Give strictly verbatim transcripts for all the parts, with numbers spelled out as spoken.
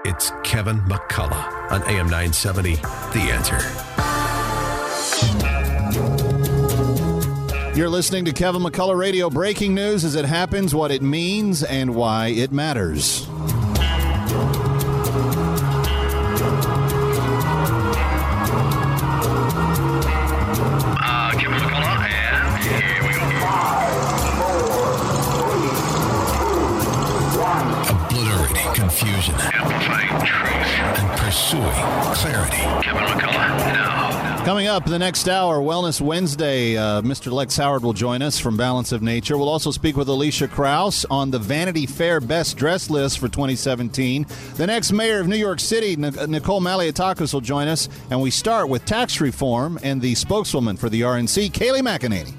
It's Kevin McCullough on A M nine seventy, The Answer. You're listening to Kevin McCullough Radio. Breaking news as it happens, what it means, and why it matters. Uh, Kevin McCullough, and here we go. Obliterating confusion. Amplifying truth. And pursuing clarity. Kevin McCullough, now. Coming up in the next hour, Wellness Wednesday, uh, Mister Lex Howard will join us from Balance of Nature. We'll also speak with Alicia Krause on the Vanity Fair Best Dress list for twenty seventeen. The next mayor of New York City, Nicole Malliotakis, will join us. And we start with tax reform and the spokeswoman for the R N C, Kayleigh McEnany.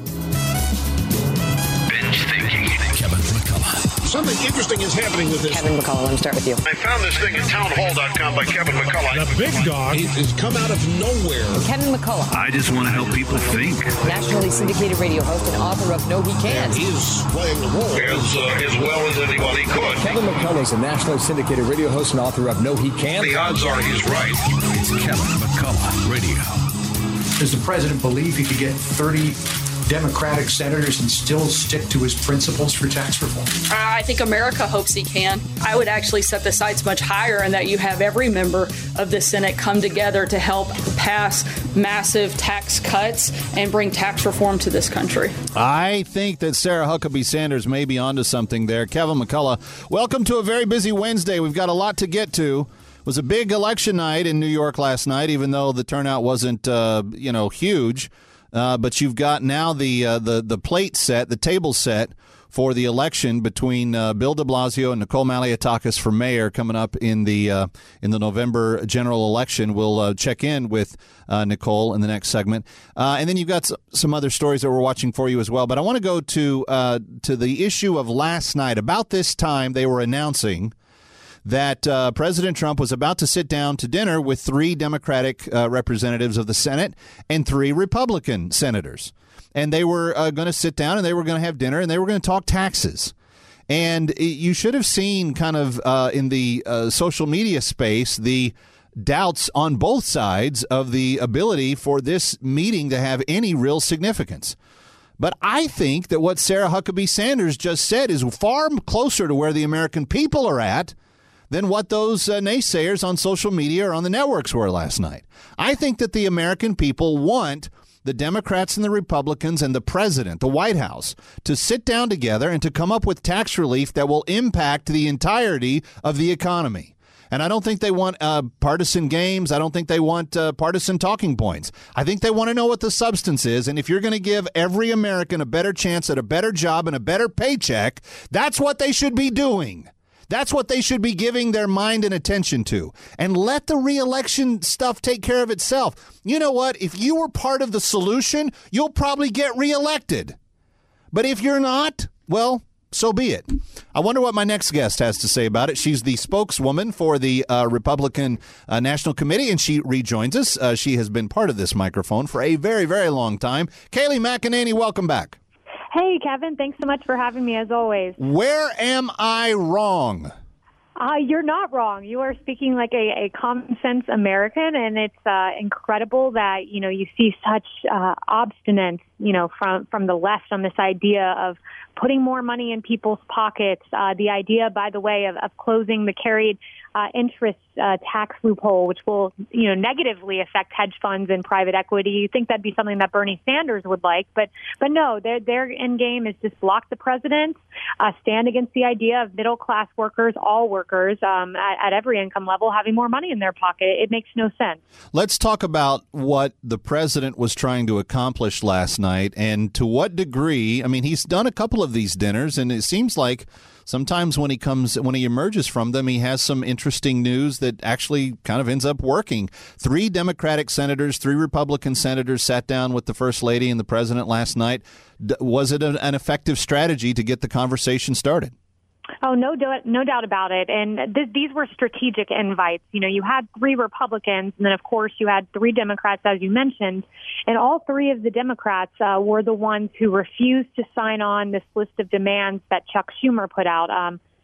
Binge thinking. Kevin McCullough. Something interesting is happening with this. Kevin McCullough, let me start with you. I found this thing at townhall dot com by Kevin McCullough. The big dog has come out of nowhere. Kevin McCullough, I just want to help people think. nationally syndicated radio host and author of No He Can't. He is playing the role as, uh, as well as anybody could. Kevin McCullough is a nationally syndicated radio host and author of No He Can't. The odds are he's right. It's Kevin McCullough Radio. Does the president believe he could get thirty Democratic senators and still stick to his principles for tax reform? I think America hopes he can. I would actually set the sights much higher in that you have every member of the Senate come together to help pass massive tax cuts and bring tax reform to this country. I think that Sarah Huckabee Sanders may be onto something there. Kevin McCullough, welcome to a very busy Wednesday. We've got a lot to get to. It was a big election night in New York last night, even though the turnout wasn't, uh, you know, huge. Uh, but you've got now the uh, the the plate set, the table set for the election between uh, Bill de Blasio and Nicole Malliotakis for mayor coming up in the uh, in the November general election. We'll uh, check in with uh, Nicole in the next segment, uh, and then you've got some other stories that we're watching for you as well. But I want to go to uh, to the issue of last night. About this time, they were announcing that uh, President Trump was about to sit down to dinner with three Democratic uh, representatives of the Senate and three Republican senators. And they were uh, going to sit down and they were going to have dinner and they were going to talk taxes. And it, you should have seen kind of uh, in the uh, social media space the doubts on both sides of the ability for this meeting to have any real significance. But I think that what Sarah Huckabee Sanders just said is far closer to where the American people are at than what those uh, naysayers on social media or on the networks were last night. I think that the American people want the Democrats and the Republicans and the president, the White House, to sit down together and to come up with tax relief that will impact the entirety of the economy. And I don't think they want uh, partisan games. I don't think they want uh, partisan talking points. I think they want to know what the substance is. And if you're going to give every American a better chance at a better job and a better paycheck, that's what they should be doing. That's what they should be giving their mind and attention to. And let the re-election stuff take care of itself. You know what? If you were part of the solution, you'll probably get re-elected. But if you're not, well, so be it. I wonder what my next guest has to say about it. She's the spokeswoman for the uh, Republican uh, National Committee, and she rejoins us. Uh, she has been part of this microphone for a very, very long time. Kayleigh McEnany, welcome back. Hey, Kevin. Thanks so much for having me, as always. Where am I wrong? Uh, you're not wrong. You are speaking like a, a common-sense American, and it's uh, incredible that, you know, you see such uh, obstinance, you know, from, from the left on this idea of putting more money in people's pockets, uh, the idea, by the way, of, of closing the carried uh, interest uh, tax loophole, which will, you know, negatively affect hedge funds and private equity. You think that'd be something that Bernie Sanders would like, but but no, their their end game is just block the president, uh, stand against the idea of middle class workers, all workers um, at, at every income level having more money in their pocket. It makes no sense. Let's talk about what the president was trying to accomplish last night, and to what degree. I mean, he's done a couple of these dinners, and it seems like sometimes when he comes, when he emerges from them, he has some interesting news that actually kind of ends up working. Three Democratic senators, three Republican senators sat down with the First Lady and the president last night. Was it an effective strategy to get the conversation started? Oh, no doubt, no doubt about it. And th- these were strategic invites. You know, you had three Republicans, and then, of course, you had three Democrats, as you mentioned. And all three of the Democrats uh, were the ones who refused to sign on this list of demands that Chuck Schumer put out. Um,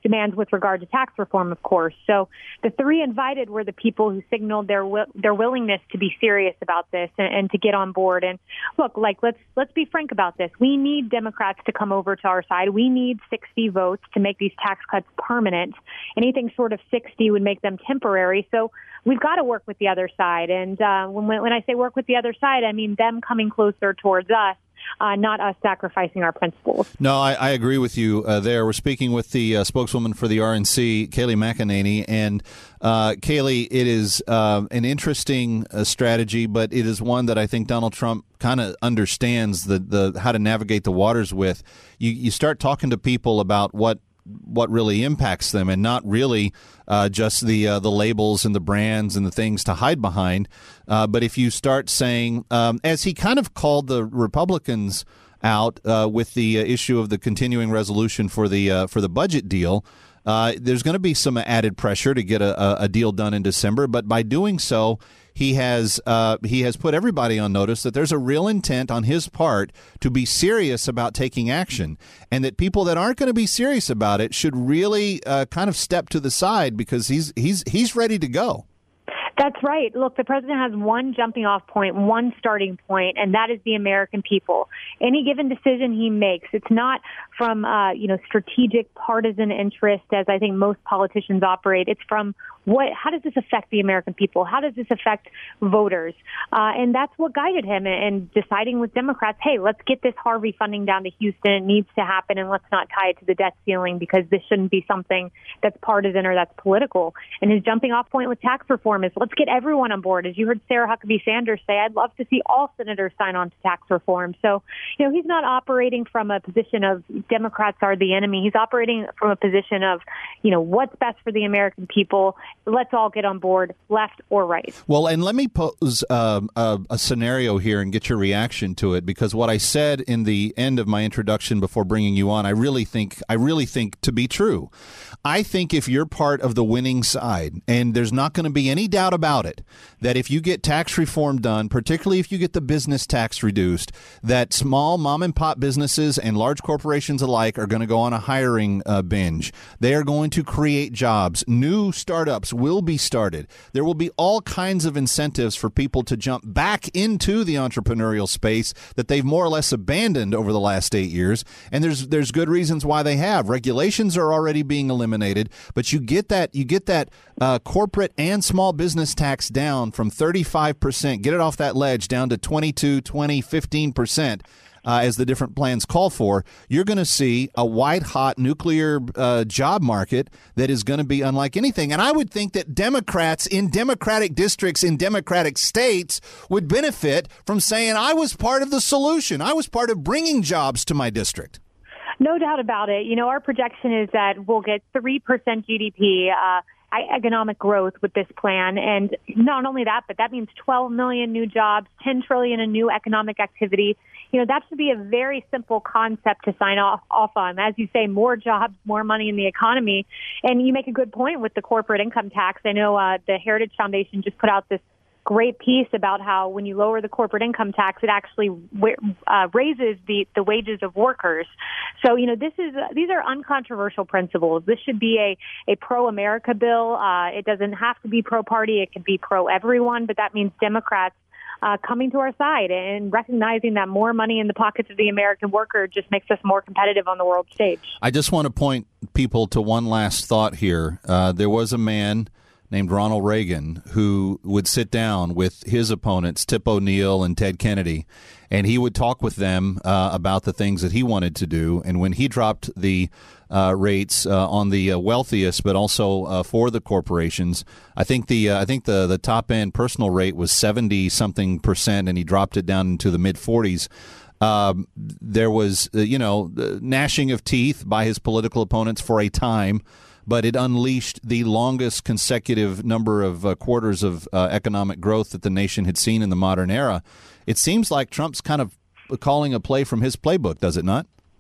demands with regard to tax reform, of course. So the three invited were the people who signaled their wi- their willingness to be serious about this and, and to get on board. And look, like let's let's be frank about this. We need Democrats to come over to our side. We need sixty votes to make these tax cuts permanent. Anything short of sixty would make them temporary. So we've got to work with the other side. And uh, when when I say work with the other side, I mean them coming closer towards us. Uh, not us sacrificing our principles. No, I, I agree with you uh, there. We're speaking with the uh, spokeswoman for the R N C, Kayleigh McEnany. And uh, Kayleigh, it is uh, an interesting uh, strategy, but it is one that I think Donald Trump kind of understands the, the how to navigate the waters with. You, you start talking to people about what what really impacts them, and not really uh, just the uh, the labels and the brands and the things to hide behind. Uh, but if you start saying, um, as he kind of called the Republicans out uh, with the uh, issue of the continuing resolution for the uh, for the budget deal, uh, there's going to be some added pressure to get a, a deal done in December. But by doing so, he has uh, he has put everybody on notice that there's a real intent on his part to be serious about taking action, and that people that aren't going to be serious about it should really uh, kind of step to the side, because he's he's he's ready to go. That's right. Look, the president has one jumping off point, one starting point, and that is the American people. Any given decision he makes, it's not from, uh, you know, strategic partisan interest, as I think most politicians operate. It's from what, how does this affect the American people? How does this affect voters? Uh, and that's what guided him in deciding with Democrats, hey, let's get this Harvey funding down to Houston. It needs to happen, and let's not tie it to the debt ceiling, because this shouldn't be something that's partisan or that's political. And his jumping off point with tax reform is, let's get everyone on board. As you heard Sarah Huckabee Sanders say, I'd love to see all senators sign on to tax reform. So, you know, he's not operating from a position of Democrats are the enemy. He's operating from a position of, you know, what's best for the American people. Let's all get on board, left or right. Well, and let me pose um, a, a scenario here and get your reaction to it, because what I said in the end of my introduction before bringing you on, I really think I really think to be true. I think if you're part of the winning side, and there's not going to be any doubt about it, that if you get tax reform done, particularly if you get the business tax reduced, that small mom and pop businesses and large corporations alike are going to go on a hiring uh, binge. They are going to create jobs. New startups will be started. There will be all kinds of incentives for people to jump back into the entrepreneurial space that they've more or less abandoned over the last eight years. And there's there's good reasons why they have. Regulations are already being eliminated, but you get that you get that uh, corporate and small business tax down from thirty-five percent, get it off that ledge down to twenty-two, twenty, fifteen percent. Uh, as the different plans call for, you're going to see a white-hot nuclear uh, job market that is going to be unlike anything. And I would think that Democrats in Democratic districts in Democratic states would benefit from saying, I was part of the solution. I was part of bringing jobs to my district. No doubt about it. You know, our projection is that we'll get three percent G D P uh, economic growth with this plan. And not only that, but that means twelve million new jobs, ten trillion in new economic activity. You know, that should be a very simple concept to sign off, off on. As you say, more jobs, more money in the economy. And you make a good point with the corporate income tax. I know uh, the Heritage Foundation just put out this great piece about how when you lower the corporate income tax, it actually uh, raises the, the wages of workers. So, you know, this is uh, these are uncontroversial principles. This should be a, a pro-America bill. Uh, it doesn't have to be pro-party. It could be pro-everyone, but that means Democrats Uh, coming to our side and recognizing that more money in the pockets of the American worker just makes us more competitive on the world stage. I just want to point people to one last thought here. Uh, there was a man named Ronald Reagan who would sit down with his opponents, Tip O'Neill and Ted Kennedy, and he would talk with them uh, about the things that he wanted to do. And when he dropped the uh, rates uh, on the uh, wealthiest, but also uh, for the corporations, I think the uh, I think the the top end personal rate was seventy something percent, and he dropped it down into the mid forties. Um, there was uh, you know gnashing of teeth by his political opponents for a time, but it unleashed the longest consecutive number of uh, quarters of uh, economic growth that the nation had seen in the modern era. It seems like Trump's kind of calling a play from his playbook, does it not?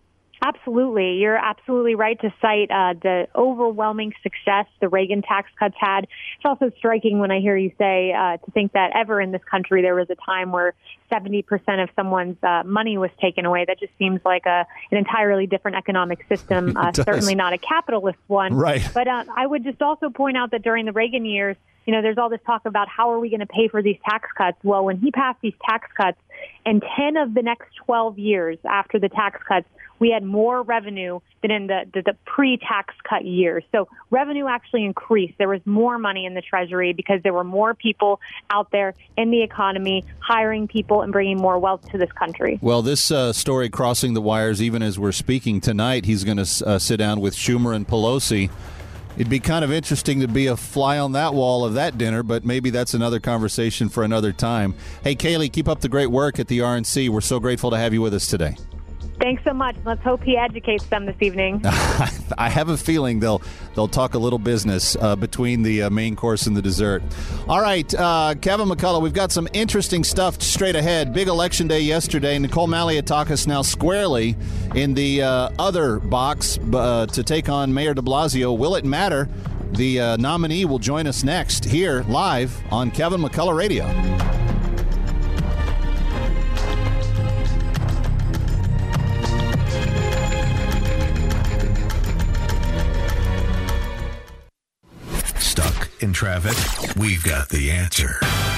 Absolutely. You're absolutely right to cite uh, the overwhelming success the Reagan tax cuts had. It's also striking when I hear you say uh, to think that ever in this country there was a time where seventy percent of someone's uh, money was taken away. That just seems like a, an entirely different economic system, uh, certainly not a capitalist one. Right. But uh, I would just also point out that during the Reagan years, you know, there's all this talk about how are we going to pay for these tax cuts? Well, when he passed these tax cuts, in ten of the next twelve years after the tax cuts, we had more revenue than in the, the, the pre-tax cut years. So revenue actually increased. There was more money in the Treasury because there were more people out there in the economy hiring people and bringing more wealth to this country. Well, this uh, story crossing the wires, even as we're speaking tonight, he's going to uh, sit down with Schumer and Pelosi. It'd be kind of interesting to be a fly on that wall of that dinner, but maybe that's another conversation for another time. Hey, Kayleigh, keep up the great work at the R N C. We're so grateful to have you with us today. Thanks so much. Let's hope he educates them this evening. I have a feeling they'll they'll talk a little business uh, between the uh, main course and the dessert. All right, uh, Kevin McCullough, we've got some interesting stuff straight ahead. Big election day yesterday. Nicole Malliotakis now squarely in the uh, other box uh, to take on Mayor de Blasio. Will it matter? The uh, nominee will join us next here live on Kevin McCullough Radio. Stuck in traffic? We've got the answer.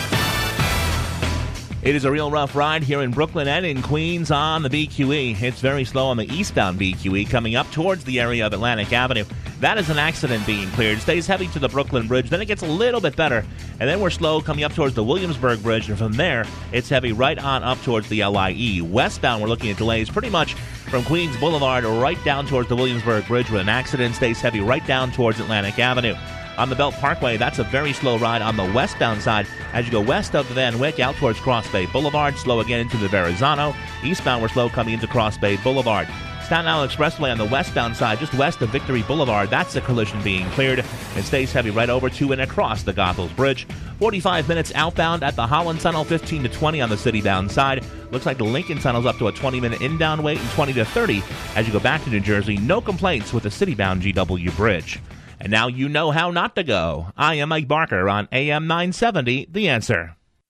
It is a real rough ride here in Brooklyn and in Queens on the B Q E. It's very slow on the eastbound B Q E coming up towards the area of Atlantic Avenue. That is an accident being cleared. Stays heavy to the Brooklyn Bridge. Then it gets a little bit better. And then we're slow coming up towards the Williamsburg Bridge. And from there, it's heavy right on up towards the L I E. Westbound, we're looking at delays pretty much from Queens Boulevard right down towards the Williamsburg Bridge with an accident. Stays heavy right down towards Atlantic Avenue. On the Belt Parkway, that's a very slow ride on the westbound side. As you go west of the Van Wyck out towards Cross Bay Boulevard, slow again into the Verrazano. Eastbound, we're slow coming into Cross Bay Boulevard. Staten Island Expressway on the westbound side, just west of Victory Boulevard, that's a collision being cleared. It stays heavy right over to and across the Goethals Bridge. forty-five minutes outbound at the Holland Tunnel, fifteen to twenty on the city-bound side. Looks like the Lincoln Tunnel's up to a twenty-minute inbound wait and twenty to thirty as you go back to New Jersey. No complaints with the city-bound G W Bridge. And now you know how not to go. I am Mike Barker on A M nine seventy, The Answer.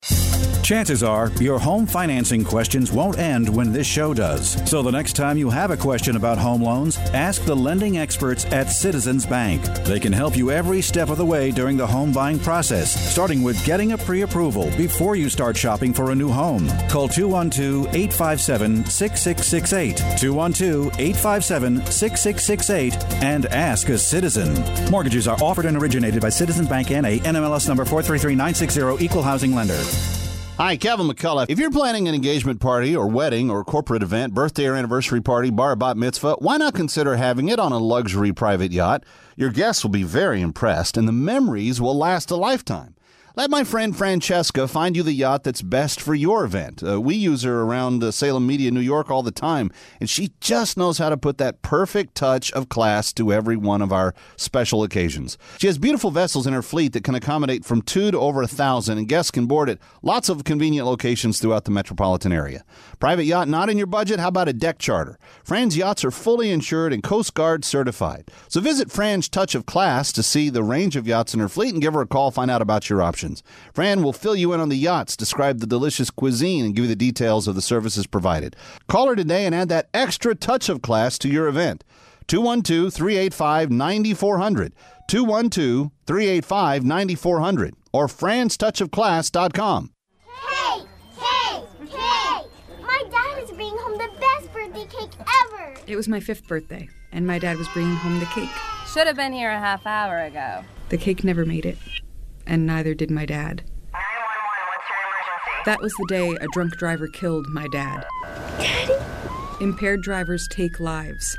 Chances are your home financing questions won't end when this show does. So the next time you have a question about home loans, ask the lending experts at Citizens Bank. They can help you every step of the way during the home buying process, starting with getting a pre-approval before you start shopping for a new home. Call two one two, eight five seven, six six six eight, two one two, eight five seven, six six six eight, and ask a citizen. Mortgages are offered and originated by Citizens Bank N A, N M L S number four three three nine six zero, Equal Housing Lender. Hi, Kevin McCullough. If you're planning an engagement party or wedding or corporate event, birthday or anniversary party, bar or bat mitzvah, why not consider having it on a luxury private yacht? Your guests will be very impressed, and the memories will last a lifetime. Let my friend Francesca find you the yacht that's best for your event. Uh, we use her around uh, Salem Media, New York all the time, and she just knows how to put that perfect touch of class to every one of our special occasions. She has beautiful vessels in her fleet that can accommodate from two to over a thousand, and guests can board at lots of convenient locations throughout the metropolitan area. Private yacht not in your budget? How about a deck charter? Fran's yachts are fully insured and Coast Guard certified. So visit Fran's Touch of Class to see the range of yachts in her fleet and give her a call, find out about your options. Fran will fill you in on the yachts, describe the delicious cuisine, and give you the details of the services provided. Call her today and add that extra touch of class to your event. two one two, three eight five, nine four zero zero. two one two, three eight five, nine four zero zero. Or frans touch of class dot com. Hey! Hey! Hey! My dad is bringing home the best birthday cake ever! It was my fifth birthday, and my dad was bringing home the cake. Should have been here a half hour ago. The cake never made it. And neither did my dad. nine one one, what's your emergency? That was the day a drunk driver killed my dad. Daddy? Impaired drivers take lives.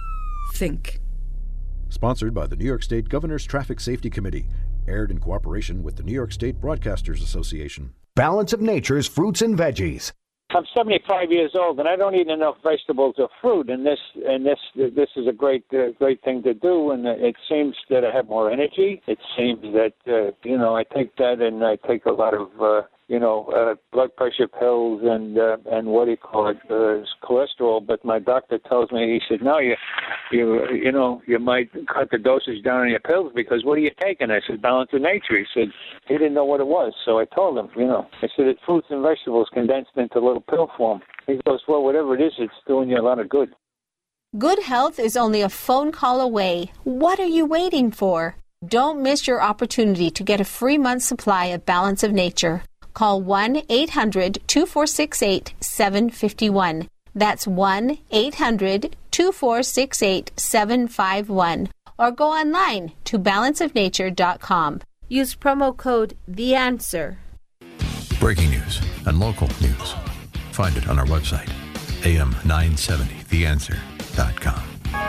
Think. Sponsored by the New York State Governor's Traffic Safety Committee. Aired in cooperation with the New York State Broadcasters Association. Balance of Nature's fruits and veggies. I'm seventy-five years old, and I don't eat enough vegetables or fruit. And this, and this, this is a great, uh, great thing to do. And it seems that I have more energy. It seems that uh, you know I take that, and I take a lot of uh, you know, uh, blood pressure pills and uh, and what do you call it, uh, cholesterol. But my doctor tells me, he said, no, you, you, you know, you might cut the dosage down on your pills because what are you taking? I said, Balance of Nature. He said he didn't know what it was, so I told him, you know, I said it's fruits and vegetables condensed into little pill form. He goes, well, whatever it is, it's doing you a lot of good. Good health is only a phone call away. What are you waiting for? Don't miss your opportunity to get a free month supply of Balance of Nature. Call one eight hundred two four six eight seven five one. That's one eight hundred two four six eight seven five one. Or go online to balance of nature dot com. Use promo code The Answer. Breaking news and local news. Find it on our website, A M nine seventy the answer dot com.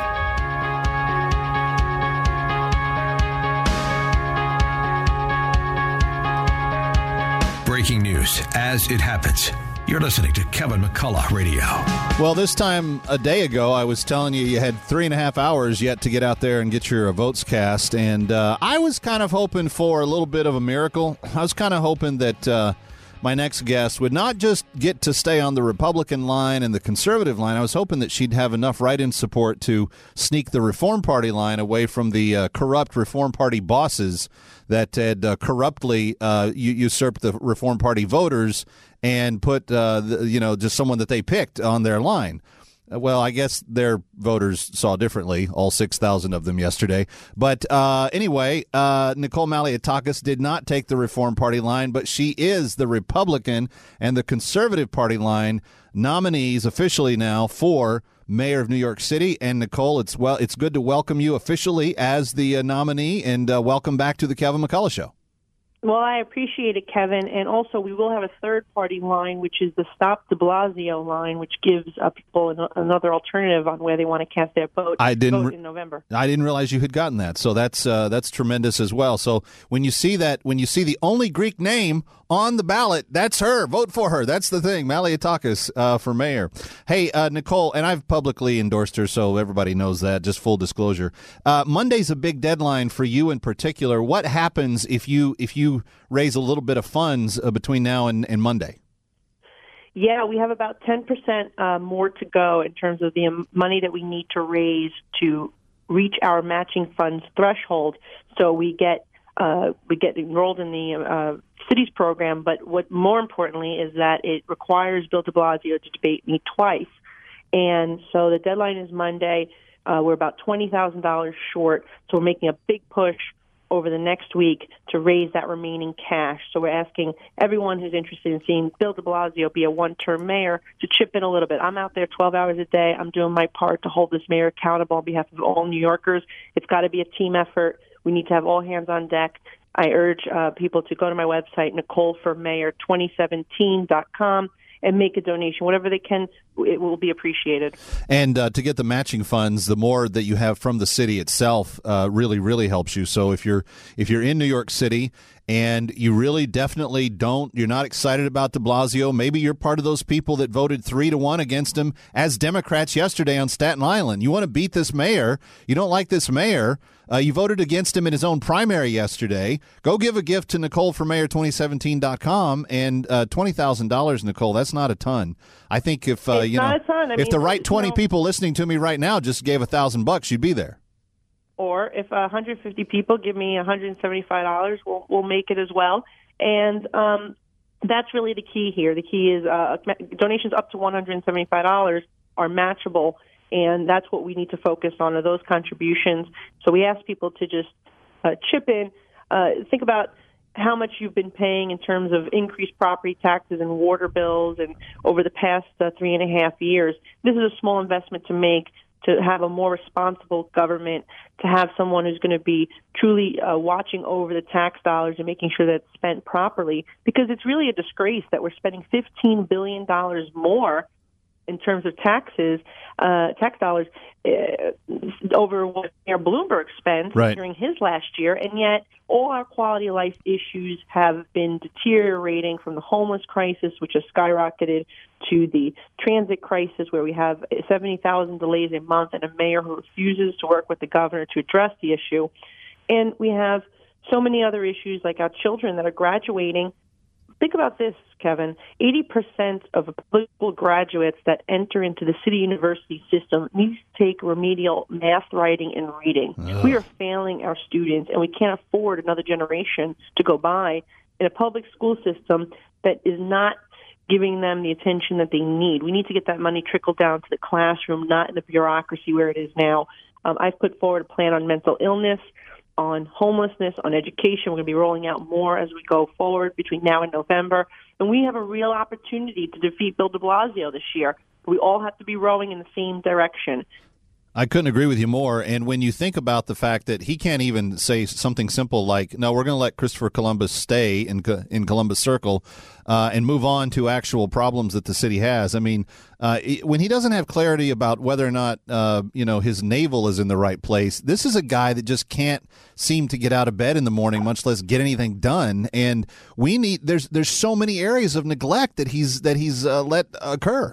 Breaking news as it happens. You're listening to Kevin McCullough Radio. Well, this time a day ago, I was telling you you had three and a half hours yet to get out there and get your votes cast. And uh, I was kind of hoping for a little bit of a miracle. I was kind of hoping that uh, my next guest would not just get to stay on the Republican line and the conservative line. I was hoping that she'd have enough write-in support to sneak the Reform Party line away from the uh, corrupt Reform Party bosses that had uh, corruptly uh, usurped the Reform Party voters and put, uh, the, you know, just someone that they picked on their line. Well, I guess their voters saw differently, all six thousand of them yesterday. But uh, anyway, uh, Nicole Malliotakis did not take the Reform Party line, but she is the Republican and the Conservative Party line nominees officially now for mayor of New York City. And Nicole, it's well, it's good to welcome you officially as the uh, nominee, and uh, welcome back to the Kevin McCullough Show. Well, I appreciate it, Kevin. And also, we will have a third-party line, which is the Stop de Blasio line, which gives uh, people an, another alternative on where they want to cast their vote, I didn't vote re- in November. I didn't realize you had gotten that, so that's uh, that's tremendous as well. So when you see that, when you see the only Greek name on the ballot, that's her. Vote for her. That's the thing. Malliotakis uh, for mayor. Hey, uh, Nicole, and I've publicly endorsed her, so everybody knows that. Just full disclosure. Uh, Monday's a big deadline for you in particular. What happens if you if you raise a little bit of funds uh, between now and, and Monday? Yeah, we have about ten percent uh, more to go in terms of the um, money that we need to raise to reach our matching funds threshold. So we get uh, we get enrolled in the uh, cities program, but what more importantly is that it requires Bill de Blasio to debate me twice. And so the deadline is Monday. Uh, we're about twenty thousand dollars short, so we're making a big push over the next week to raise that remaining cash. So we're asking everyone who's interested in seeing Bill de Blasio be a one-term mayor to chip in a little bit. I'm out there twelve hours a day. I'm doing my part to hold this mayor accountable on behalf of all New Yorkers. It's got to be a team effort. We need to have all hands on deck. I urge uh, people to go to my website, nicole for mayor twenty seventeen dot com, and make a donation. Whatever they can, it will be appreciated. And uh, to get the matching funds, the more that you have from the city itself uh, really, really helps you. So if you're if you're in New York City and you really definitely don't, you're not excited about de Blasio, maybe you're part of those people that voted three to one against him as Democrats yesterday on Staten Island. You want to beat this mayor. You don't like this mayor. Uh, you voted against him in his own primary yesterday. Go give a gift to nicole for mayor twenty seventeen dot com, and uh, twenty thousand dollars, Nicole, that's not a ton. I think if uh, you know, a ton. I if mean, the right twenty you know, people listening to me right now just gave a thousand bucks, you'd be there. Or if one hundred fifty people give me one hundred seventy-five dollars, we'll, we'll make it as well. And um, that's really the key here. The key is uh, donations up to one hundred seventy-five dollars are matchable, and that's what we need to focus on, are those contributions. So we ask people to just uh, chip in. Uh, think about how much you've been paying in terms of increased property taxes and water bills and over the past uh, three and a half years. This is a small investment to make, to have a more responsible government, to have someone who's going to be truly uh, watching over the tax dollars and making sure that it's spent properly, because it's really a disgrace that we're spending fifteen billion dollars more in terms of taxes, uh, tax dollars, uh, over what Mayor Bloomberg spent right. during his last year, and yet all our quality of life issues have been deteriorating, from the homeless crisis, which has skyrocketed, to the transit crisis, where we have seventy thousand delays a month and a mayor who refuses to work with the governor to address the issue. And we have so many other issues, like our children that are graduating Think about this, Kevin. eighty percent of public school graduates that enter into the city university system need to take remedial math, writing, and reading. Ugh. We are failing our students, and we can't afford another generation to go by in a public school system that is not giving them the attention that they need. We need to get that money trickled down to the classroom, not in the bureaucracy where it is now. Um, I've put forward a plan on mental illness, on homelessness, on education. We're going to be rolling out more as we go forward between now and November. And we have a real opportunity to defeat Bill de Blasio this year. We all have to be rowing in the same direction. I couldn't agree with you more. And when you think about the fact that he can't even say something simple like, no, we're going to let Christopher Columbus stay in in Columbus Circle uh, and move on to actual problems that the city has. I mean, uh, when he doesn't have clarity about whether or not, uh, you know, his navel is in the right place, this is a guy that just can't seem to get out of bed in the morning, much less get anything done. And we need there's there's so many areas of neglect that he's that he's uh, let occur.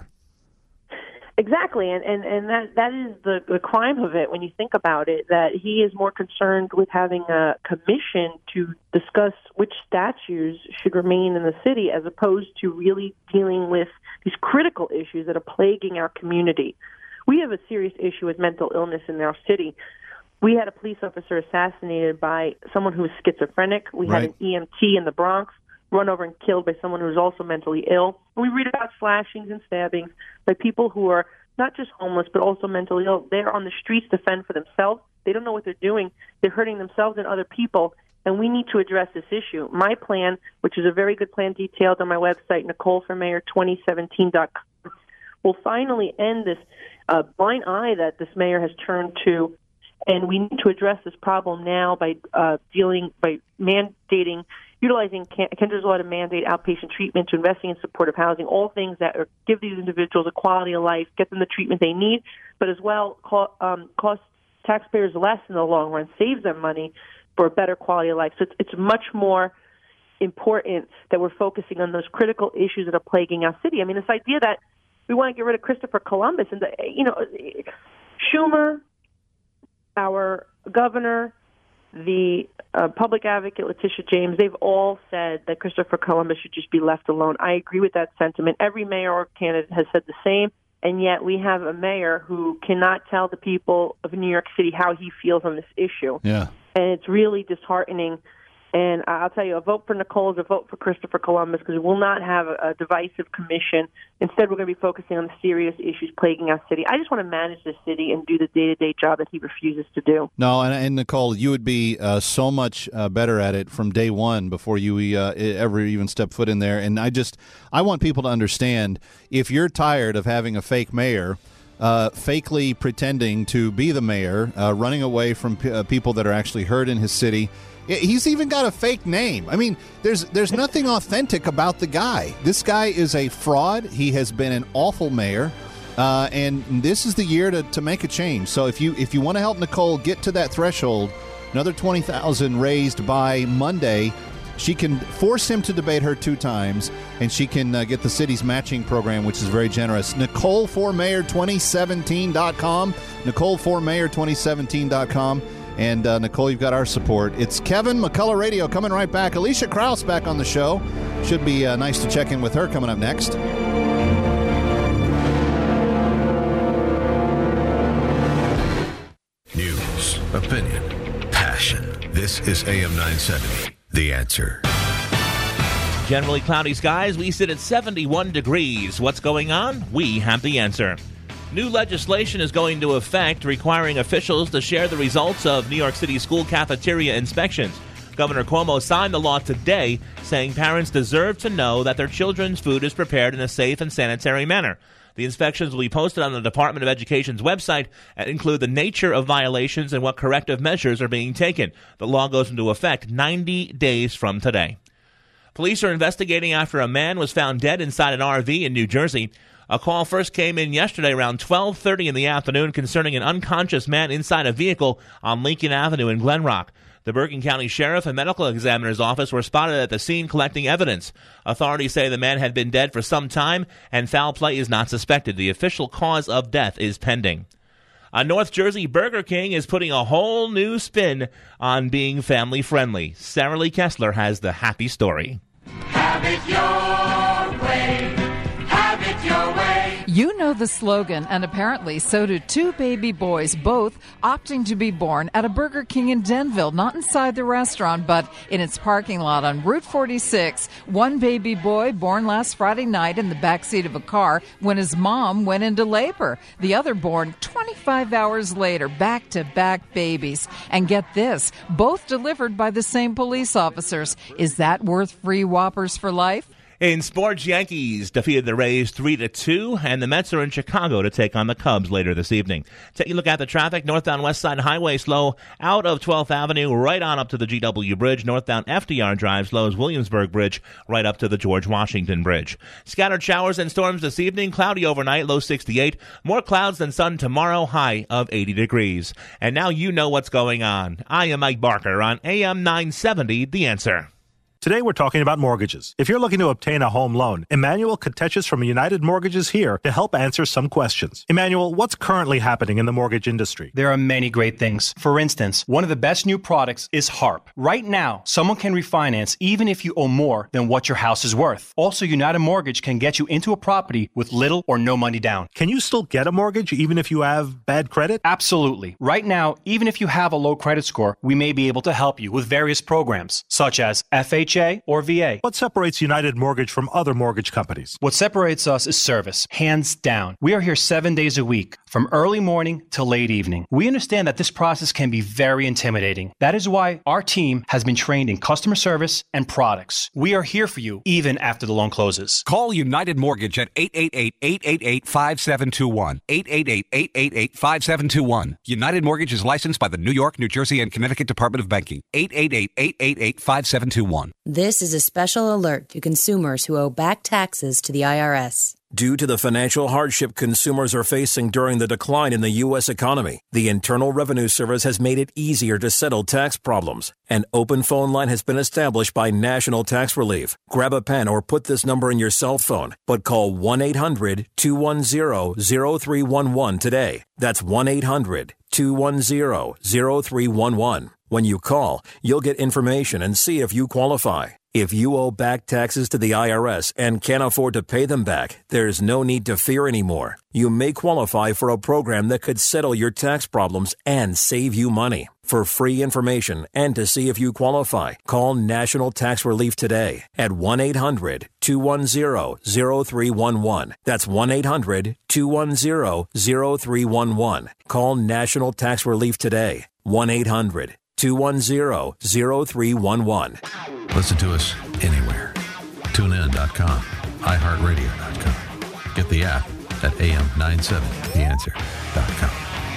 Exactly, and, and, and that, that is the, the crime of it when you think about it, that he is more concerned with having a commission to discuss which statues should remain in the city as opposed to really dealing with these critical issues that are plaguing our community. We have a serious issue with mental illness in our city. We had a police officer assassinated by someone who was schizophrenic. We Right. had an E M T in the Bronx run over and killed by someone who was also mentally ill. And we read about slashings and stabbings by people who are not just homeless, but also mentally ill. They're on the streets to fend for themselves. They don't know what they're doing. They're hurting themselves and other people, and we need to address this issue. My plan, which is a very good plan detailed on my website, Nicole for Mayor twenty seventeen dot com, will finally end this uh, blind eye that this mayor has turned to, and we need to address this problem now by uh, dealing, by mandating utilizing Kendra's law to mandate outpatient treatment, to investing in supportive housing, all things that are, give these individuals a quality of life, get them the treatment they need, but as well co- um, cost taxpayers less in the long run, saves them money for a better quality of life. So it's, it's much more important that we're focusing on those critical issues that are plaguing our city. I mean, this idea that we want to get rid of Christopher Columbus, and the, you know, Schumer, our governor, the uh, public advocate, Letitia James, they've all said that Christopher Columbus should just be left alone. I agree with that sentiment. Every mayor or candidate has said the same, and yet we have a mayor who cannot tell the people of New York City how he feels on this issue. Yeah. And it's really disheartening. And I'll tell you, a vote for Nicole is a vote for Christopher Columbus, because we will not have a, a divisive commission. Instead, we're going to be focusing on the serious issues plaguing our city. I just want to manage the city and do the day-to-day job that he refuses to do. No, and, and Nicole, you would be uh, so much uh, better at it from day one before you uh, ever even step foot in there. And I just, I want people to understand, if you're tired of having a fake mayor, Uh, fakely pretending to be the mayor, uh, running away from p- uh, people that are actually hurt in his city. He's even got a fake name. I mean, there's there's nothing authentic about the guy. This guy is a fraud. He has been an awful mayor, uh, and this is the year to, to make a change. So if you if you want to help Nicole get to that threshold, another twenty thousand dollars raised by Monday, she can force him to debate her two times, and she can uh, get the city's matching program, which is very generous. Nicole for Mayor twenty seventeen dot com. Nicole for Mayor twenty seventeen dot com. And, uh, Nicole, you've got our support. It's Kevin McCullough Radio coming right back. Alicia Krause back on the show. Should be uh, nice to check in with her coming up next. News, opinion, passion. This is A M nine seventy. The Answer. Generally cloudy skies. We sit at seventy-one degrees. What's going on? We have the answer. New legislation is going into effect requiring officials to share the results of New York City school cafeteria inspections. Governor Cuomo signed the law today, saying parents deserve to know that their children's food is prepared in a safe and sanitary manner. The inspections will be posted on the Department of Education's website and include the nature of violations and what corrective measures are being taken. The law goes into effect ninety days from today. Police are investigating after a man was found dead inside an R V in New Jersey. A call first came in yesterday around twelve thirty in the afternoon concerning an unconscious man inside a vehicle on Lincoln Avenue in Glen Rock. The Bergen County Sheriff and Medical Examiner's Office were spotted at the scene collecting evidence. Authorities say the man had been dead for some time and foul play is not suspected. The official cause of death is pending. A North Jersey Burger King is putting a whole new spin on being family-friendly. Sarah Lee Kessler has the happy story. Happy Have it your way. Have it your way. You know the slogan, and apparently so do two baby boys, both opting to be born at a Burger King in Denville, not inside the restaurant, but in its parking lot on Route forty-six. One baby boy born last Friday night in the backseat of a car when his mom went into labor. The other born twenty-five hours later, back-to-back babies. And get this, both delivered by the same police officers. Is that worth free Whoppers for life? In sports, Yankees defeated the Rays three to two, and the Mets are in Chicago to take on the Cubs later this evening. Taking a look at the traffic, northbound West Side Highway slow out of twelfth Avenue right on up to the G W Bridge. Northbound F D R Drive slows Williamsburg Bridge right up to the George Washington Bridge. Scattered showers and storms this evening, cloudy overnight, low sixty-eight. More clouds than sun tomorrow, high of eighty degrees. And now you know what's going on. I am Mike Barker on A M nine seventy, The Answer. Today we're talking about mortgages. If you're looking to obtain a home loan, Emmanuel Katetches from United Mortgage is here to help answer some questions. Emmanuel, what's currently happening in the mortgage industry? There are many great things. For instance, one of the best new products is HARP. Right now, someone can refinance even if you owe more than what your house is worth. Also, United Mortgage can get you into a property with little or no money down. Can you still get a mortgage even if you have bad credit? Absolutely. Right now, even if you have a low credit score, we may be able to help you with various programs, such as F H A or V A. What separates United Mortgage from other mortgage companies? What separates us is service, hands down. We are here seven days a week, from early morning to late evening. We understand that this process can be very intimidating. That is why our team has been trained in customer service and products. We are here for you even after the loan closes. Call United Mortgage at eight eight eight, eight eight eight, five seven two one. eight eight eight, eight eight eight, five seven two one. United Mortgage is licensed by the New York, New Jersey, and Connecticut Department of Banking. eight eight eight, eight eight eight, five seven two one. This is a special alert to consumers who owe back taxes to the I R S. Due to the financial hardship consumers are facing during the decline in the U S economy, the Internal Revenue Service has made it easier to settle tax problems. An open phone line has been established by National Tax Relief. Grab a pen or put this number in your cell phone, but call one eight hundred, two one zero, zero three one one today. That's one eight hundred, two one zero, zero three one one. When you call, you'll get information and see if you qualify. If you owe back taxes to the I R S and can't afford to pay them back, there's no need to fear anymore. You may qualify for a program that could settle your tax problems and save you money. For free information and to see if you qualify, call National Tax Relief today at one eight hundred, two one zero, zero three one one. That's one eight hundred, two one zero, zero three one one. Call National Tax Relief today. one eight hundred, two one zero, zero three one one. Listen to us anywhere. tune in dot com, i heart radio dot com. Get the app at A M nine seventy the answer dot com.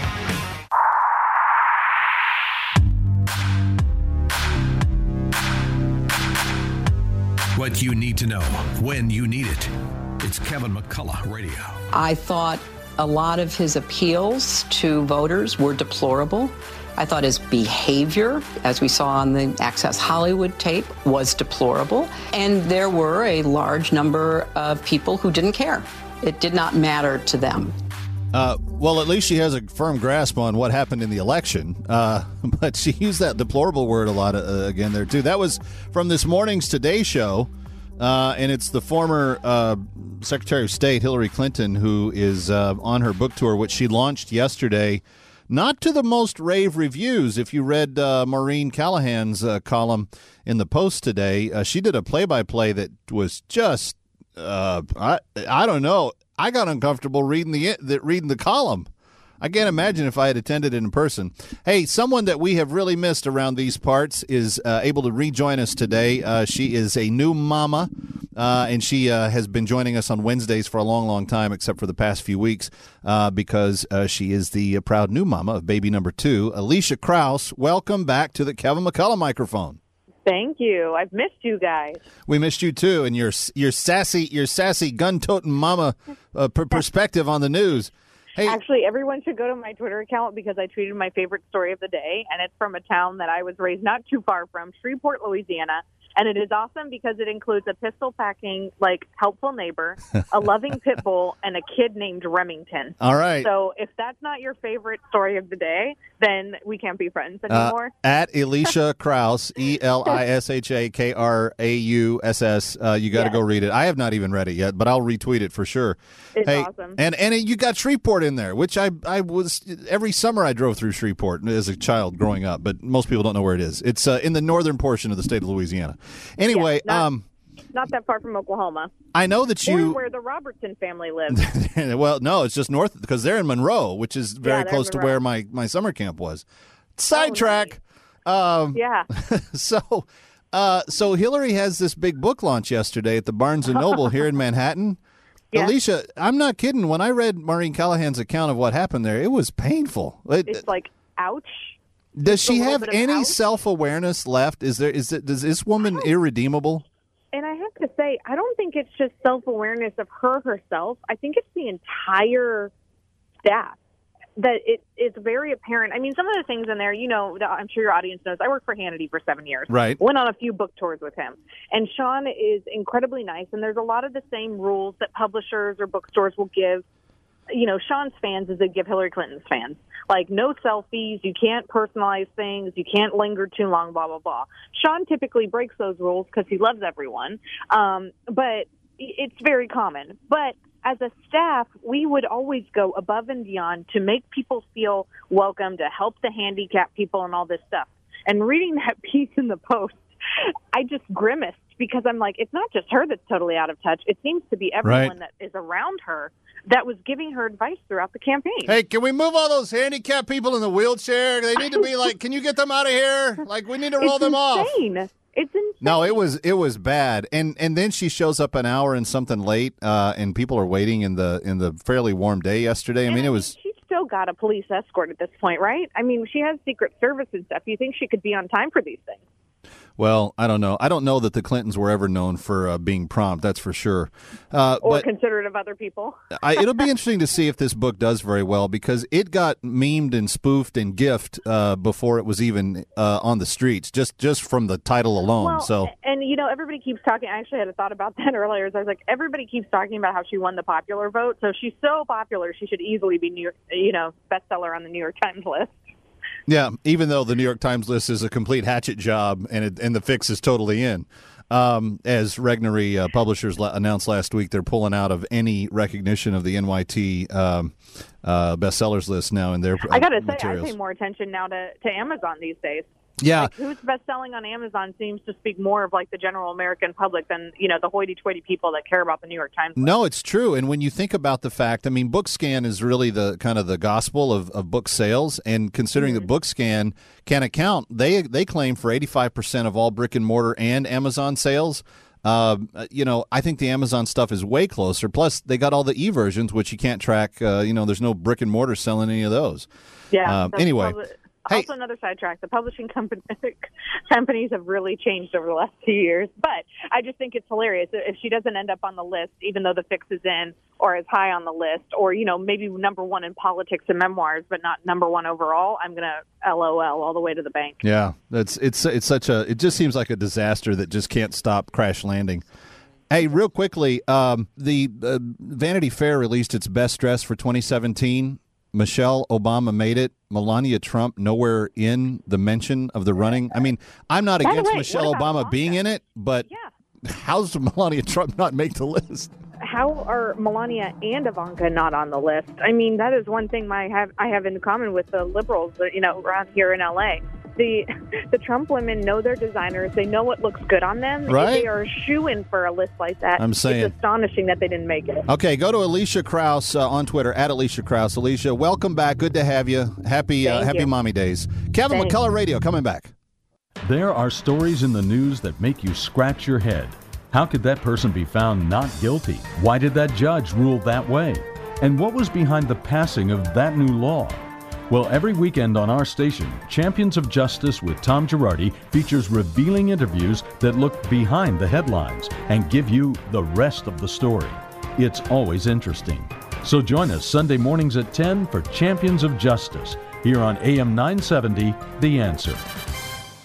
What you need to know when you need it. It's Kevin McCullough Radio. I thought a lot of his appeals to voters were deplorable. I thought his behavior, as we saw on the Access Hollywood tape, was deplorable. And there were a large number of people who didn't care. It did not matter to them. Uh, well, at least she has a firm grasp on what happened in the election. Uh, but she used that deplorable word a lot uh, again there, too. That was from this morning's Today Show. Uh, and it's the former uh, Secretary of State, Hillary Clinton, who is uh, on her book tour, which she launched yesterday. Not to the most rave reviews. If you read uh, Maureen Callahan's uh, column in the Post today, uh, she did a play-by-play that was just, uh, I I don't know. I got uncomfortable reading the, the reading the column. I can't imagine if I had attended it in person. Hey, someone that we have really missed around these parts is uh, able to rejoin us today. Uh, she is a new mama, uh, and she uh, has been joining us on Wednesdays for a long, long time, except for the past few weeks, uh, because uh, she is the uh, proud new mama of baby number two. Alicia Krause, welcome back to the Kevin McCullough microphone. Thank you. I've missed you guys. We missed you too, and your your sassy, your sassy gun-toting mama uh, per- perspective on the news. Hey. Actually, everyone should go to my Twitter account because I tweeted my favorite story of the day, and it's from a town that I was raised not too far from, Shreveport, Louisiana. And it is awesome because it includes a pistol-packing, like, helpful neighbor, a loving pit bull, and a kid named Remington. All right. So if that's not your favorite story of the day, then we can't be friends anymore. Uh, at Elisha Krauss, E L I S H A K R A U S S. Uh, you got to Yes. go read it. I have not even read it yet, but I'll retweet it for sure. It's hey, awesome. And and you got Shreveport in there, which I I was every summer I drove through Shreveport as a child growing up, but most people don't know where it is. It's uh, in the northern portion of the state of Louisiana. Anyway, Yeah, not, um, not that far from Oklahoma. I know that you. Or where the Robertson family lives. Well, no, it's just north because they're in Monroe, which is very Yeah, they're close to Monroe. where my, my summer camp was. Sidetrack. Um, Yeah. so, uh, so Hillary has this big book launch yesterday at the Barnes and Noble here in Manhattan. Yeah. Alicia, I'm not kidding. When I read Maureen Callahan's account of what happened there, it was painful. It- It's like, ouch. does just a she little have bit of any ouch. self-awareness left? Is there? Is it? Is this woman irredeemable? And I have to say, I don't think it's just self-awareness of her herself. I think it's the entire staff that it, it's very apparent. I mean, some of the things in there, you know, that I'm sure your audience knows, I worked for Hannity for seven years. Right. Went on a few book tours with him. And Sean is incredibly nice, and there's a lot of the same rules that publishers or bookstores will give, you know, Sean's fans as they give Hillary Clinton's fans. Like, no selfies, you can't personalize things, you can't linger too long, blah, blah, blah. Sean typically breaks those rules because he loves everyone, um, but it's very common. But as a staff, we would always go above and beyond to make people feel welcome, to help the handicapped people and all this stuff. And reading that piece in the Post, I just grimaced because I'm like, it's not just her that's totally out of touch. It seems to be everyone Right. that is around her that was giving her advice throughout the campaign. Hey, can we move all those handicapped people in the wheelchair? They need to be like, can you get them out of here? Like, we need to roll It's them off. insane. It's insane. No, it was it was bad, and and then she shows up an hour and something late, uh, and people are waiting in the in the fairly warm day yesterday. I mean, it was. She's still got a police escort at this point, right? I mean, she has Secret Service and stuff. You think she could be on time for these things? Well, I don't know. I don't know that the Clintons were ever known for uh, being prompt. That's for sure. Uh, Or but considerate of other people? I, it'll be interesting to see if this book does very well because it got memed and spoofed and gift uh, before it was even uh, on the streets, just just from the title alone. Well, so. and you know, everybody keeps talking. I actually had a thought about that earlier. I was like, everybody keeps talking about how she won the popular vote. So if she's so popular, she should easily be New York, you know, bestseller on the New York Times list. Yeah, even though the New York Times list is a complete hatchet job and it, and the fix is totally in. Um, as Regnery uh, Publishers la- announced last week, they're pulling out of any recognition of the N Y T um, uh, bestsellers list now in their uh, I got to say, materials. I pay more attention now to, to Amazon these days. Yeah. Like, who's best-selling on Amazon seems to speak more of like the general American public than, you know, the hoity-toity people that care about the New York Times. No, it's true. And when you think about the fact, I mean, BookScan is really the kind of the gospel of, of book sales. And considering Mm-hmm. that BookScan can account, they they claim for eighty-five percent of all brick and mortar and Amazon sales. Uh, you know, I think the Amazon stuff is way closer. Plus, they got all the e-versions, which you can't track. Uh, you know, there's no brick and mortar selling any of those. Yeah. Um, that's anyway. probably- Also, another sidetrack. The publishing company, companies have really changed over the last few years. But I just think it's hilarious. If she doesn't end up on the list, even though the fix is in, or is high on the list, or, you know, maybe number one in politics and memoirs, but not number one overall, I'm going to LOL all the way to the bank. Yeah, that's it's it's such a it just seems like a disaster that just can't stop crash landing. Hey, real quickly, um, the uh, Vanity Fair released its best dress for twenty seventeen. Michelle Obama made it. Melania Trump nowhere in the mention of the running. I mean, I'm not By the against way, Michelle what about Obama being in it, but how's Melania Trump not make the list? How are Melania and Ivanka not on the list? I mean, that is one thing I have I have in common with the liberals, you know, around here in L A. The the Trump women know their designers. They know what looks good on them. Right. They are a shoo-in for a list like that. I'm saying. It's astonishing that they didn't make it. Okay, go to Alicia Krauss uh, on Twitter, at Alicia Krauss. Alicia, welcome back. Good to have you. Happy uh, Thank happy you. mommy days. Kevin Thanks. McCullough Radio coming back. There are stories in the news that make you scratch your head. How could that person be found not guilty? Why did that judge rule that way? And what was behind the passing of that new law? Well, every weekend on our station, Champions of Justice with Tom Girardi features revealing interviews that look behind the headlines and give you the rest of the story. It's always interesting. So join us Sunday mornings at ten for Champions of Justice here on A M nine seventy, The Answer.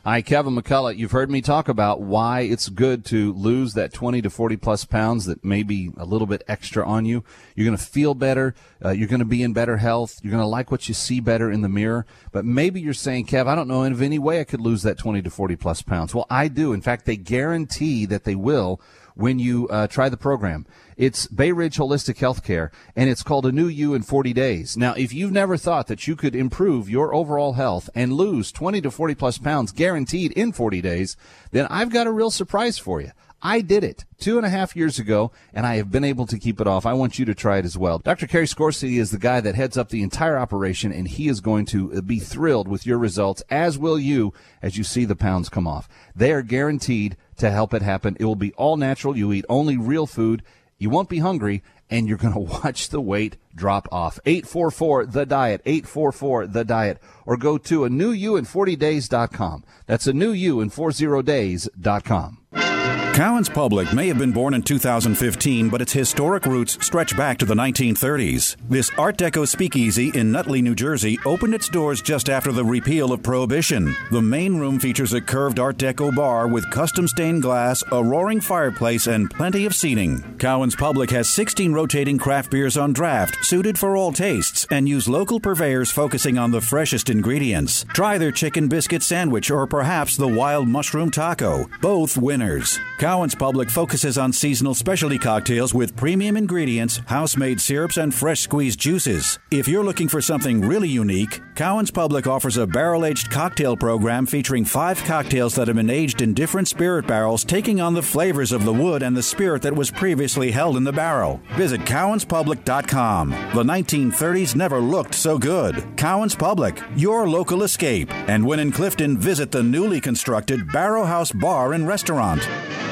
Hi, Kevin McCullough. You've heard me talk about why it's good to lose that twenty to forty plus pounds that may be a little bit extra on you. You're going to feel better. Uh, you're going to be in better health. You're going to like what you see better in the mirror. But maybe you're saying, Kev, I don't know of any way I could lose that twenty to forty plus pounds. Well, I do. In fact, they guarantee that they will when you uh, try the program. It's Bay Ridge Holistic Healthcare, and it's called A New You in forty days. Now, if you've never thought that you could improve your overall health and lose twenty to forty plus pounds guaranteed in forty days, then I've got a real surprise for you. I did it two and a half years ago, and I have been able to keep it off. I want you to try it as well. Doctor Kerry Scorsese is the guy that heads up the entire operation, and he is going to be thrilled with your results, as will you, as you see the pounds come off. They are guaranteed to help it happen. It will be all natural. You eat only real food. You won't be hungry, and you're going to watch the weight drop off. eight four four, the diet, eight four four, the diet, or go to a new you in forty days dot com. That's a new you in forty days dot com. Cowan's Public may have been born in two thousand fifteen, but its historic roots stretch back to the nineteen thirties. This Art Deco speakeasy in Nutley, New Jersey, opened its doors just after the repeal of Prohibition. The main room features a curved Art Deco bar with custom stained glass, a roaring fireplace, and plenty of seating. Cowan's Public has sixteen rotating craft beers on draft, suited for all tastes, and use local purveyors focusing on the freshest ingredients. Try their chicken biscuit sandwich or perhaps the wild mushroom taco. Both winners. Cowan's Public focuses on seasonal specialty cocktails with premium ingredients, house-made syrups, and fresh squeezed juices. If you're looking for something really unique, Cowan's Public offers a barrel-aged cocktail program featuring five cocktails that have been aged in different spirit barrels, taking on the flavors of the wood and the spirit that was previously held in the barrel. Visit Cowans Public dot com. The nineteen thirties never looked so good. Cowan's Public, your local escape. And when in Clifton, visit the newly constructed Barrow House Bar and Restaurant.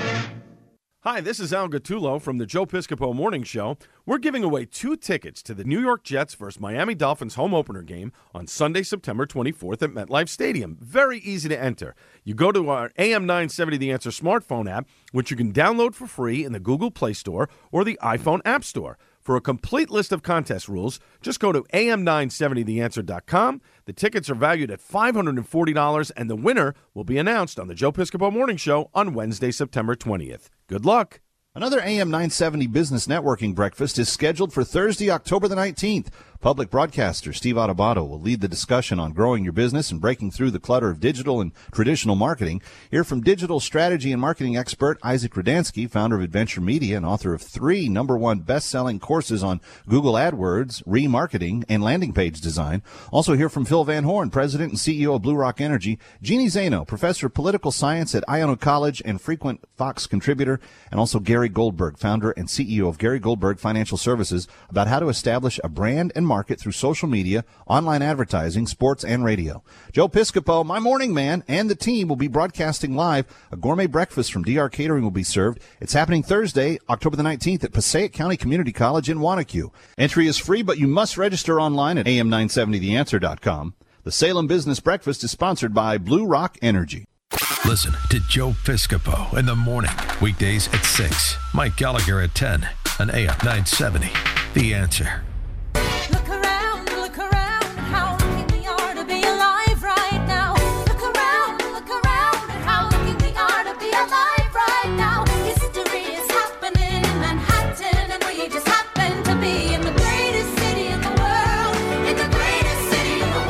Hi, this is Al Gattullo from the Joe Piscopo Morning Show. We're giving away two tickets to the New York Jets versus Miami Dolphins home opener game on Sunday, September twenty-fourth at MetLife Stadium. Very easy to enter. You go to our A M nine seventy The Answer smartphone app, which you can download for free in the Google Play Store or the iPhone App Store. For a complete list of contest rules, just go to A M nine seventy the answer dot com. The tickets are valued at five hundred forty dollars, and the winner will be announced on the Joe Piscopo Morning Show on Wednesday, September twentieth. Good luck. Another A M nine seventy Business Networking Breakfast is scheduled for Thursday, October the nineteenth. Public broadcaster Steve Adubato will lead the discussion on growing your business and breaking through the clutter of digital and traditional marketing. Hear from digital strategy and marketing expert Isaac Rudansky, founder of Adventure Media and author of three number one best-selling courses on Google AdWords, remarketing, and landing page design. Also hear from Phil Van Horn, president and C E O of Blue Rock Energy, Jeannie Zaino, professor of political science at Iona College and frequent Fox contributor, and also Gary Goldberg, founder and C E O of Gary Goldberg Financial Services, about how to establish a brand and market through social media, online advertising, sports, and radio. Joe Piscopo, my morning man, and the team will be broadcasting live. A gourmet breakfast from D R Catering will be served. It's happening Thursday, October the nineteenth at Passaic County Community College in Wanacue. Entry is free, but you must register online at A M nine seventy the answer dot com. The Salem Business Breakfast is sponsored by Blue Rock Energy. Listen to Joe Piscopo in the morning, weekdays at six. Mike Gallagher at ten on A M nine seventy. The Answer. Look around, look around at how lucky we are to be alive right now. Look around, look around at how lucky we are to be alive right now. History is happening in Manhattan, and we just happen to be in the greatest city in the world, in the greatest city in the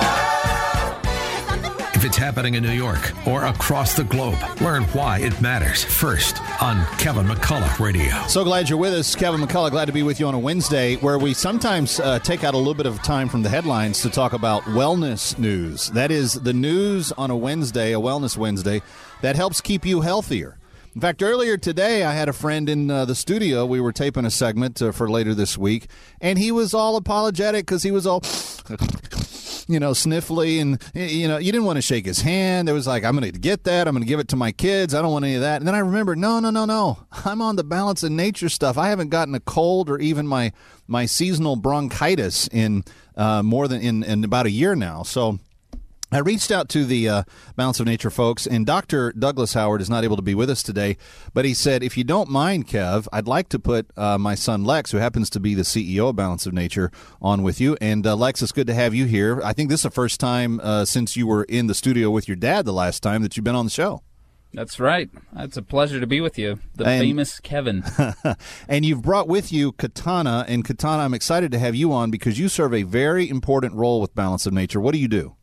world. If it's happening in New York or across the globe, learn why it matters first on Kevin McCullough Radio. So glad you're with us. Kevin McCullough, glad to be with you on a Wednesday where we sometimes uh, take out a little bit of time from the headlines to talk about wellness news. That is the news on a Wednesday, a Wellness Wednesday, that helps keep you healthier. In fact, earlier today, I had a friend in uh, the studio. We were taping a segment uh, for later this week, and he was all apologetic because he was all... you know, sniffly, and, you know, you didn't want to shake his hand. It was like, I'm going to get that. I'm going to give it to my kids. I don't want any of that. And then I remembered, no, no, no, no. I'm on the balance of nature stuff. I haven't gotten a cold or even my my seasonal bronchitis in uh, more than in, in about a year now. So I reached out to the uh, Balance of Nature folks, and Doctor Douglas Howard is not able to be with us today, but he said, if you don't mind, Kev, I'd like to put uh, my son Lex, who happens to be the C E O of Balance of Nature, on with you. And uh, Lex, it's good to have you here. I think this is the first time uh, since you were in the studio with your dad the last time that you've been on the show. That's right. It's a pleasure to be with you, the and, famous Kevin. And you've brought with you Katana, and Katana, I'm excited to have you on because you serve a very important role with Balance of Nature. What do you do?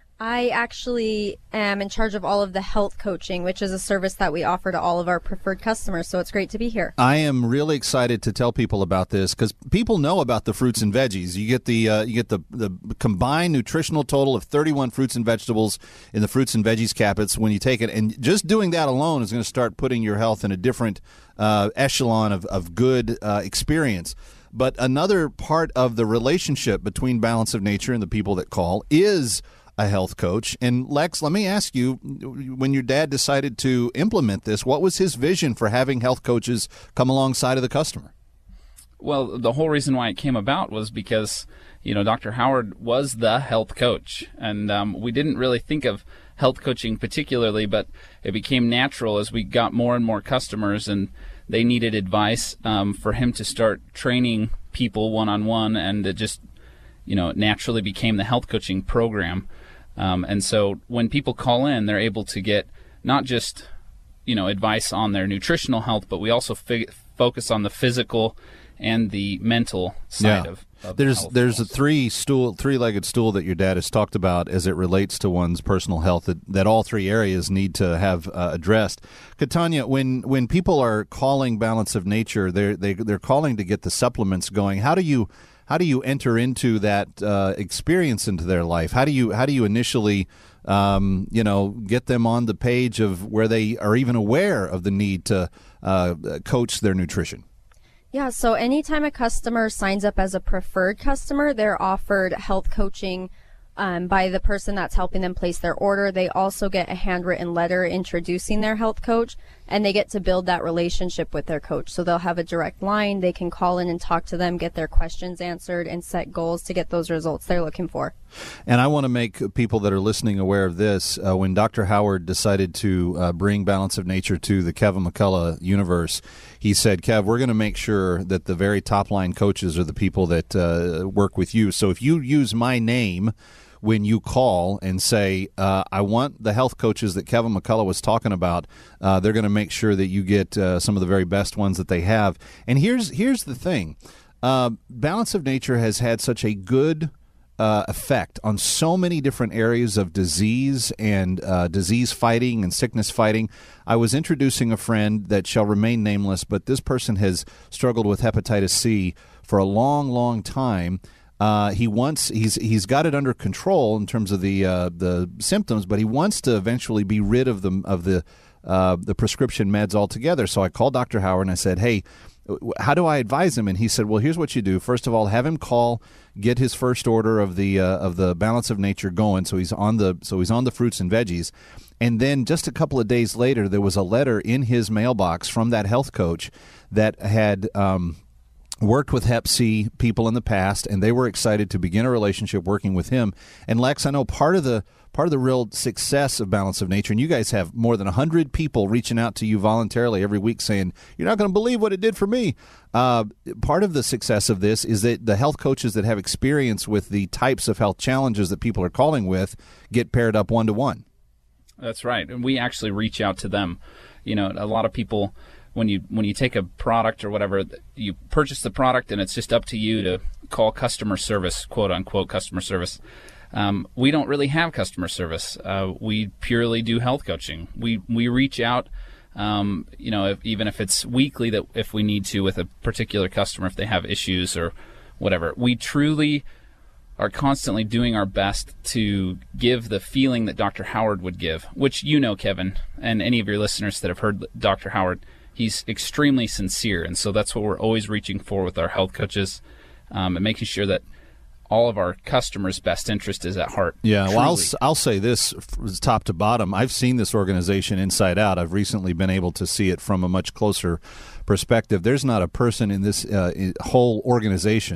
I actually am in charge of all of the health coaching, which is a service that we offer to all of our preferred customers, so it's great to be here. I am really excited to tell people about this because people know about the fruits and veggies. You get the uh, you get the, the combined nutritional total of thirty-one fruits and vegetables in the fruits and veggies capsules when you take it, and just doing that alone is going to start putting your health in a different uh, echelon of, of good uh, experience. But another part of the relationship between Balance of Nature and the people that call is a health coach. And Lex, let me ask you, when your dad decided to implement this, what was his vision for having health coaches come alongside of the customer? Well, the whole reason why it came about was because, you know, Doctor Howard was the health coach. And um, we didn't really think of health coaching particularly, but it became natural as we got more and more customers and they needed advice um, for him to start training people one-on-one, and it just, you know, it naturally became the health coaching program. Um, and so when people call in, they're able to get not just, you know, advice on their nutritional health, but we also fi- focus on the physical and the mental side yeah. of, of there's health. there's a three stool three-legged stool that your dad has talked about as it relates to one's personal health that, that all three areas need to have uh, addressed. Katanya, when when people are calling Balance of Nature, they're they, they're calling to get the supplements going. How do you How do you enter into that uh, experience into their life? How do you how do you initially, um, you know, get them on the page of where they are even aware of the need to uh, coach their nutrition? Yeah, so anytime a customer signs up as a preferred customer, they're offered health coaching um, by the person that's helping them place their order. They also get a handwritten letter introducing their health coach, and they get to build that relationship with their coach. So they'll have a direct line. They can call in and talk to them, get their questions answered, and set goals to get those results they're looking for. And I want to make people that are listening aware of this. Uh, when Doctor Howard decided to uh, bring Balance of Nature to the Kevin McCullough universe, he said, Kev, we're going to make sure that the very top-line coaches are the people that uh, work with you. So if you use my name when you call and say, uh, I want the health coaches that Kevin McCullough was talking about, uh, they're going to make sure that you get uh, some of the very best ones that they have. And here's here's the thing. Uh, Balance of Nature has had such a good uh, effect on so many different areas of disease and uh, disease fighting and sickness fighting. I was introducing a friend that shall remain nameless, but this person has struggled with hepatitis C for a long, long time. Uh, he wants he's he's got it under control in terms of the uh, the symptoms, but he wants to eventually be rid of the of the uh, the prescription meds altogether. So I called Doctor Howard and I said, "Hey, how do I advise him?" And he said, "Well, here's what you do. First of all, have him call, get his first order of the uh, of the Balance of Nature going. So he's on the so he's on the fruits and veggies, and then just a couple of days later, there was a letter in his mailbox from that health coach that had." Um, worked with Hep C people in the past, and they were excited to begin a relationship working with him. And Lex, I know part of the part of the real success of Balance of Nature, and you guys have more than one hundred people reaching out to you voluntarily every week saying, you're not going to believe what it did for me. Uh, part of the success of this is that the health coaches that have experience with the types of health challenges that people are calling with get paired up one-to-one. That's right. And we actually reach out to them. You know, a lot of people... When you when you take a product or whatever, you purchase the product and it's just up to you to call customer service, quote unquote customer service. Um, we don't really have customer service. Uh, we purely do health coaching. We we reach out, um, you know, if, even if it's weekly, that if we need to with a particular customer, if they have issues or whatever. We truly are constantly doing our best to give the feeling that Doctor Howard would give, which you know, Kevin, and any of your listeners that have heard Doctor Howard. He's extremely sincere, and so that's what we're always reaching for with our health coaches, um, and making sure that all of our customers' best interest is at heart. Yeah, truly. well, I'll, I'll say this top to bottom. I've seen this organization inside out. I've recently been able to see it from a much closer perspective. There's not a person in this uh, whole organization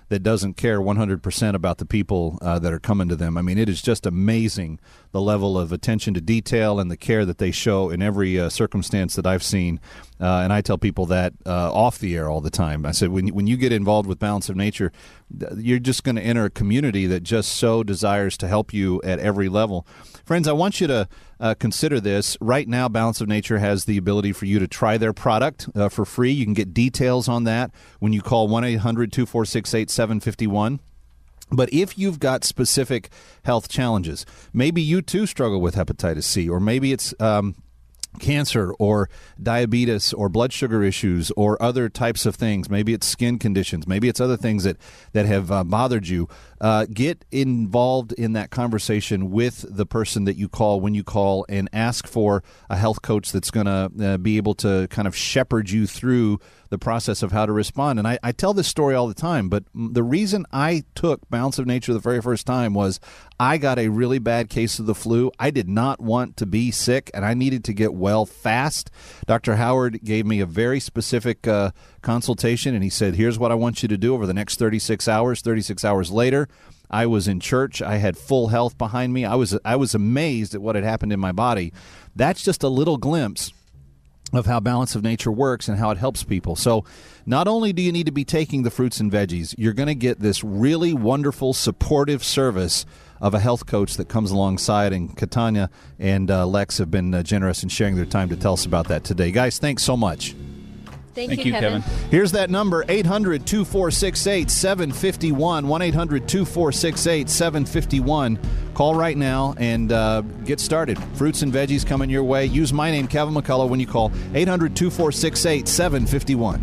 that doesn't care one hundred percent about the people uh, that are coming to them. I mean, it is just amazing the level of attention to detail and the care that they show in every uh, circumstance that I've seen. Uh, and I tell people that uh, off the air all the time. I said, when, when you get involved with Balance of Nature, you're just going to enter a community that just so desires to help you at every level. Friends, I want you to uh, consider this. Right now, Balance of Nature has the ability for you to try their product uh, for free. You can get details on that when you call one eight hundred two four six eight seven five one. But if you've got specific health challenges, maybe you too struggle with hepatitis C, or maybe it's um, cancer or diabetes or blood sugar issues or other types of things. Maybe it's skin conditions. Maybe it's other things that, that have uh, bothered you. Uh, get involved in that conversation with the person that you call when you call, and ask for a health coach that's going to uh, be able to kind of shepherd you through the process of how to respond. And I, I tell this story all the time, but the reason I took Balance of Nature the very first time was I got a really bad case of the flu. I did not want to be sick, and I needed to get well fast. Doctor Howard gave me a very specific uh, consultation, and he said, here's what I want you to do over the next thirty-six hours. thirty-six hours later, I was in church. I had full health behind me. I was I was amazed at what had happened in my body. That's just a little glimpse of how Balance of Nature works and how it helps people. So not only do you need to be taking the fruits and veggies, you're going to get this really wonderful, supportive service of a health coach that comes alongside, and Katanya and uh, Lex have been uh, generous in sharing their time to tell us about that today. Guys, thanks so much. Thank, Thank you, you, Kevin. Kevin. Here's that number, eight hundred two four six eight seven five one, one eight hundred two four six eight seven five one. Call right now and uh, get started. Fruits and veggies coming your way. Use my name, Kevin McCullough, when you call eight hundred two four six eight seven five one.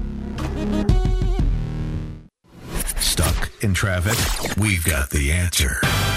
Stuck in traffic? We've got the answer.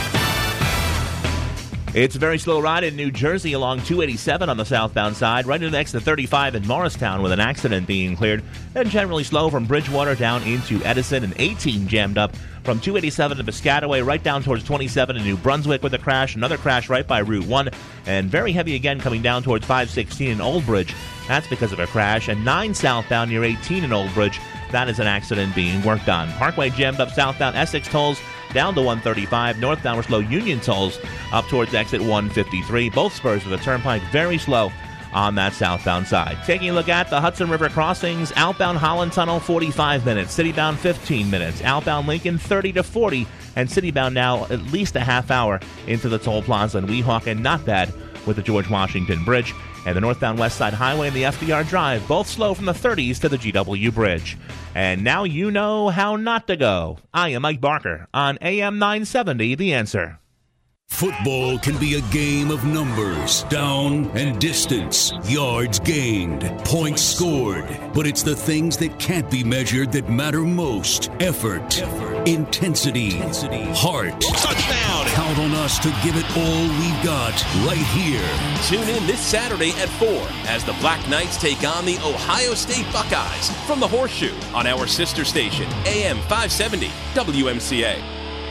It's a very slow ride in New Jersey along two eighty-seven on the southbound side, right into the exit thirty-five in Morristown with an accident being cleared, and generally slow from Bridgewater down into Edison, and eighteen jammed up from two eighty-seven to Piscataway right down towards twenty-seven in New Brunswick with a crash, another crash right by Route one, and very heavy again coming down towards five sixteen in Old Bridge. That's because of a crash, and nine southbound near eighteen in Old Bridge. That is an accident being worked on. Parkway jammed up southbound Essex tolls down to one thirty-five. Northbound were slow Union tolls up towards exit one fifty-three. Both spurs of the turnpike very slow on that southbound side. Taking a look at the Hudson River crossings, outbound Holland Tunnel forty-five minutes, citybound fifteen minutes, outbound Lincoln thirty to forty, and citybound now at least a half hour into the toll plaza in Weehawken. Not bad with the George Washington Bridge. And the northbound West Side Highway and the F D R Drive, both slow from the thirties to the G W Bridge. And now you know how not to go. I am Mike Barker on A M nine seventy, The Answer. Football can be a game of numbers, down and distance, yards gained, points scored. But it's the things that can't be measured that matter most. Effort, Effort. Intensity, Intensity, heart. Touchdown! Count on us to give it all we've got right here. Tune in this Saturday at four as the Black Knights take on the Ohio State Buckeyes from the Horseshoe on our sister station, A M five seventy W M C A.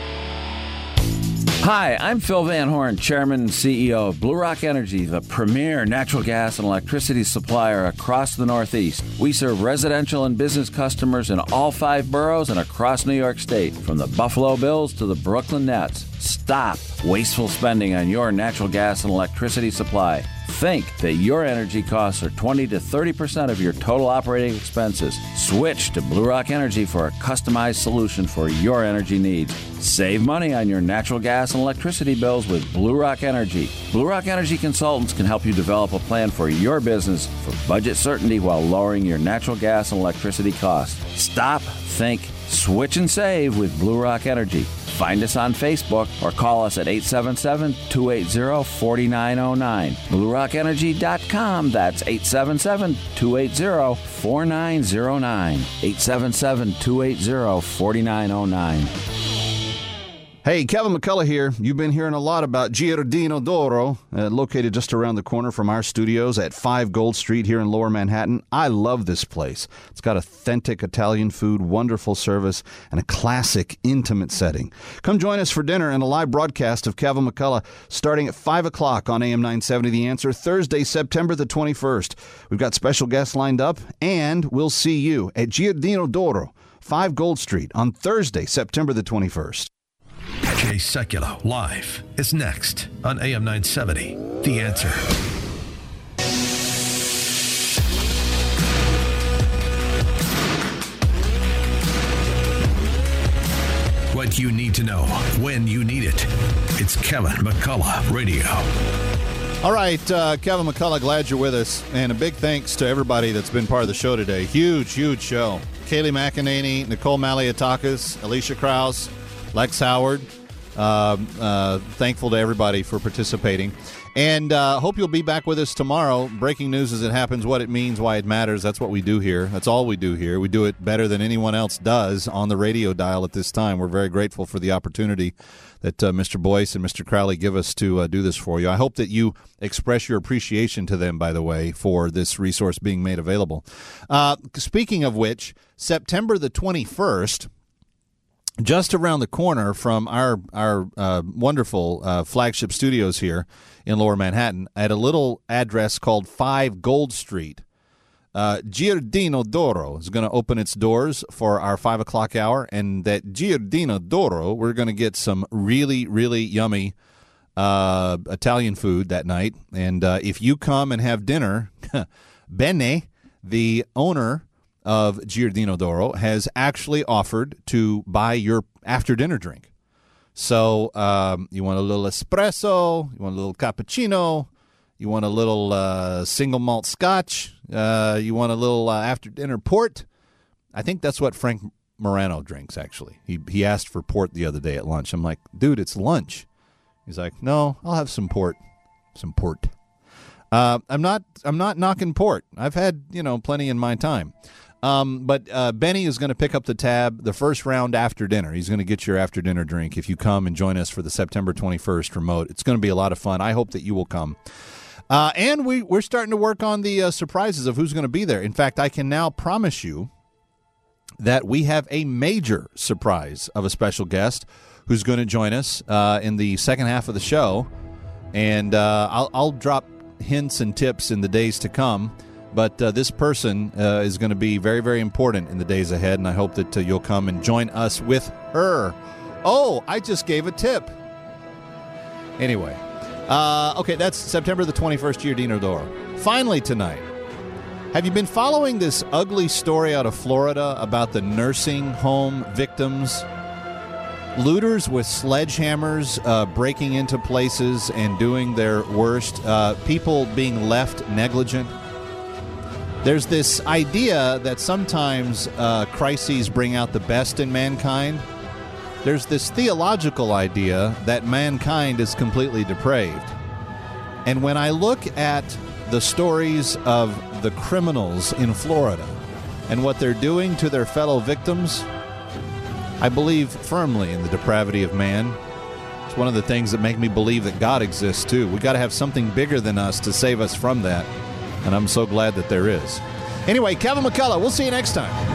Hi, I'm Phil Van Horn, Chairman and C E O of Blue Rock Energy, the premier natural gas and electricity supplier across the Northeast. We serve residential and business customers in all five boroughs and across New York State, from the Buffalo Bills to the Brooklyn Nets. Stop wasteful spending on your natural gas and electricity supply. Think that your energy costs are twenty to thirty percent of your total operating expenses. Switch to Blue Rock Energy for a customized solution for your energy needs. Save money on your natural gas and electricity bills with Blue Rock Energy. Blue Rock Energy Consultants can help you develop a plan for your business for budget certainty while lowering your natural gas and electricity costs. Stop, think, switch and save with Blue Rock Energy. Find us on Facebook or call us at eight seven seven, two eight zero, four nine zero nine. Blue Rock Energy dot com. That's eight seven seven, two eight zero, four nine zero nine. eight seven seven, two eight zero, four nine zero nine. Hey, Kevin McCullough here. You've been hearing a lot about Giardino d'Oro, uh, located just around the corner from our studios at five Gold Street here in Lower Manhattan. I love this place. It's got authentic Italian food, wonderful service, and a classic, intimate setting. Come join us for dinner and a live broadcast of Kevin McCullough starting at five o'clock on A M nine seventy The Answer, Thursday, September the twenty-first. We've got special guests lined up, and we'll see you at Giardino d'Oro, five Gold Street on Thursday, September the twenty-first. Jay Sekulow live is next on A M nine seventy. The Answer. What you need to know when you need it. It's Kevin McCullough Radio. All right, uh, Kevin McCullough, glad you're with us. And a big thanks to everybody that's been part of the show today. Huge, huge show. Kaylee McEnany, Nicole Maliatakis, Alicia Krause, Lex Howard. Uh, uh, thankful to everybody for participating. And uh, hope you'll be back with us tomorrow. Breaking news as it happens, what it means, why it matters. That's what we do here. That's all we do here. We do it better than anyone else does on the radio dial at this time. We're very grateful for the opportunity that uh, Mister Boyce and Mister Crowley give us to uh, do this for you. I hope that you express your appreciation to them, by the way, for this resource being made available. Uh, speaking of which, September the twenty-first, just around the corner from our our uh, wonderful uh, flagship studios here in Lower Manhattan, at a little address called five Gold Street, uh, Giardino d'Oro is going to open its doors for our five o'clock hour, and that Giardino d'Oro, we're going to get some really, really yummy uh, Italian food that night. And uh, if you come and have dinner, Bene, the owner of Giardino d'Oro, has actually offered to buy your after-dinner drink. So um, you want a little espresso, you want a little cappuccino, you want a little uh, single malt scotch, uh, you want a little uh, after-dinner port. I think that's what Frank Morano drinks, actually. He he asked for port the other day at lunch. I'm like, dude, it's lunch. He's like, no, I'll have some port. Some port. Uh, I'm not I'm not knocking port. I've had, you know, plenty in my time. Um, but uh, Benny is going to pick up the tab the first round after dinner. He's going to get your after dinner drink if you come and join us for the September twenty-first remote. It's going to be a lot of fun. I hope that you will come. Uh, and we, we're starting to work on the uh, surprises of who's going to be there. In fact, I can now promise you that we have a major surprise of a special guest who's going to join us uh, in the second half of the show. And uh, I'll, I'll drop hints and tips in the days to come. But uh, this person uh, is going to be very, very important in the days ahead, and I hope that uh, you'll come and join us with her. Oh, I just gave a tip. Anyway, uh, okay, that's September the twenty-first, Giardino d'Oro. Finally tonight, have you been following this ugly story out of Florida about the nursing home victims? Looters with sledgehammers uh, breaking into places and doing their worst. Uh, people being left negligent. There's this idea that sometimes uh, crises bring out the best in mankind. There's this theological idea that mankind is completely depraved. And when I look at the stories of the criminals in Florida and what they're doing to their fellow victims, I believe firmly in the depravity of man. It's one of the things that make me believe that God exists, too. We got to have something bigger than us to save us from that. And I'm so glad that there is. Anyway, Kevin McCullough, we'll see you next time.